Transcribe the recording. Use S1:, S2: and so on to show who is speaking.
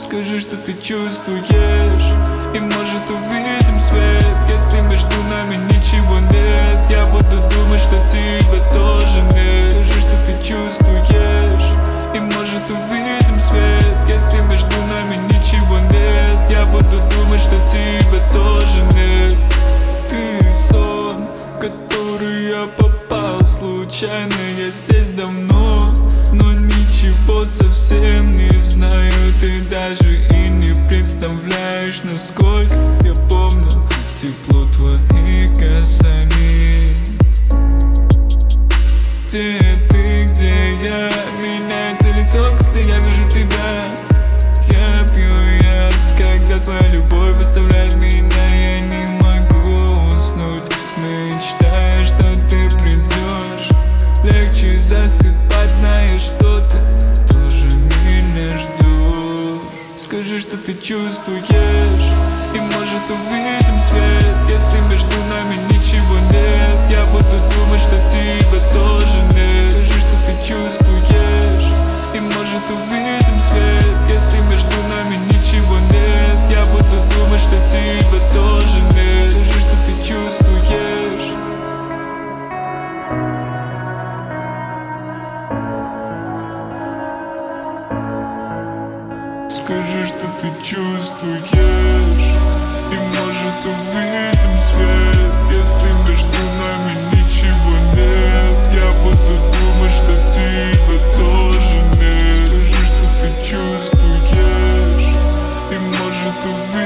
S1: Скажи, что ты чувствуешь, и может увидим свет. Если между нами ничего нет, я буду думать, что тебя тоже нет. Скажи, что ты чувствуешь, и может увидим свет. Если между нами ничего нет, я буду думать, что тебя тоже нет. Ты сон, в который я попал случайно. Я здесь давно, но ничего совсем не знаю. Ты даже и не представляешь, насколько я помню тепло твоих касаний. Где ты, где я? Меняется лицо, когда я вижу тебя. Я пью яд, когда твоя любовь оставляет меня. Я не могу уснуть, мечтая, что ты придешь. Легче засыпать, зная, что ты тоже меня ждешь. Скажи, что ты чувствуешь, и может увидим свет. Если между нами ничего нет, я буду думать, что тебя тоже нет. Скажи, что ты чувствуешь, и может увидим свет. Если между нами ничего нет, я буду думать, что тебя тоже нет. Скажи, что ты чувствуешь. Скажи, что ты чувствуешь, и может увидим свет. Если между нами ничего нет, я буду думать, что тебя тоже нет. Скажи, что ты чувствуешь, и может увидим